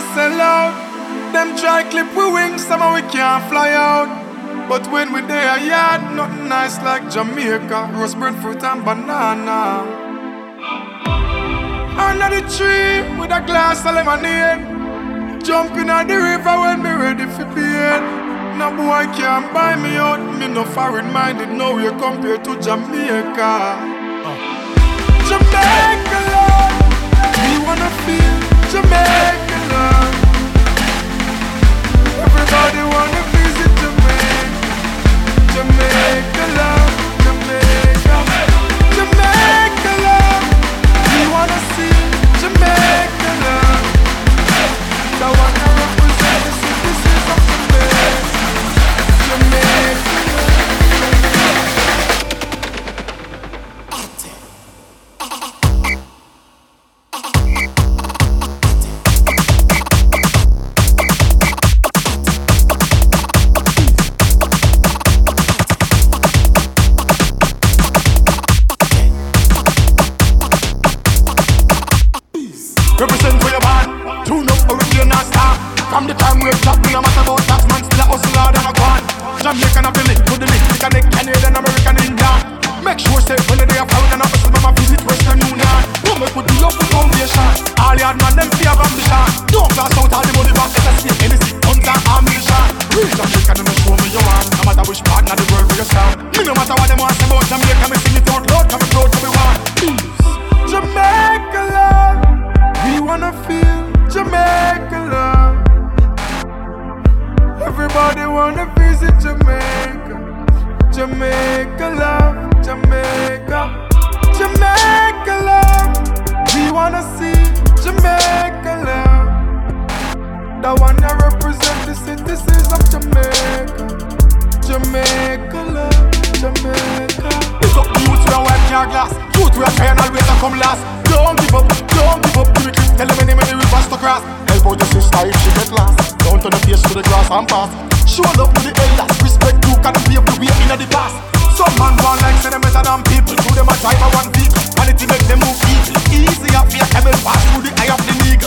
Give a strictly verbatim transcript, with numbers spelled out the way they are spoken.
sell out. Them try clip we wings, somehow we can't fly out. But when we there, yard, nothing nice like Jamaica. Roast bread, fruit and banana. Under the tree with a glass of lemonade. Jumping on the river when me ready for bed. No boy can't buy me out. Me no foreign minded, no way compared to Jamaica. uh. Jamaica love, we wanna feel Jamaica love. Everybody wanna visit Jamaica. Jamaica love, Jamaica. Jamaica love, we wanna see Jamaica love. The one that represents the citizens of Jamaica. Jamaica represent for your man, tune up original star. From the time we're top, no matter about tax man, still a hustle hard and a gone. Jamaican a billing, to the link, Canadian, Canadian, American, Indian. Make sure say when they are found and a hustle, mama visit Western Union. Don't make we do up the foundation. All the hard man, them fear ambition. Don't pass out all the money back, let us see anything, guns and ammunition. Real Jamaican, don't show me your hand. No matter which part of the world we stand. Me no matter what them want say about Jamaica, me sing it out loud, come proud to be one. Jamaica love, we wanna feel Jamaica love. Everybody wanna visit Jamaica. Jamaica love, Jamaica. Jamaica love, we wanna see Jamaica love. The one that represents the citizens of Jamaica. Jamaica love, Jamaica. It's up to you to wipe your glass. You to try and always come last. Don't give up, don't give up, do it. Tell them any money we pass to grass. Help out your sister if she get lost. Don't turn the face to the grass and pass. Show love to the elders, respect you can be able to be in the past. Some man want like say them better than people. Do them a drive a one vehicle, and it make them move easy. Easy up for your camel pass through the eye of the needle.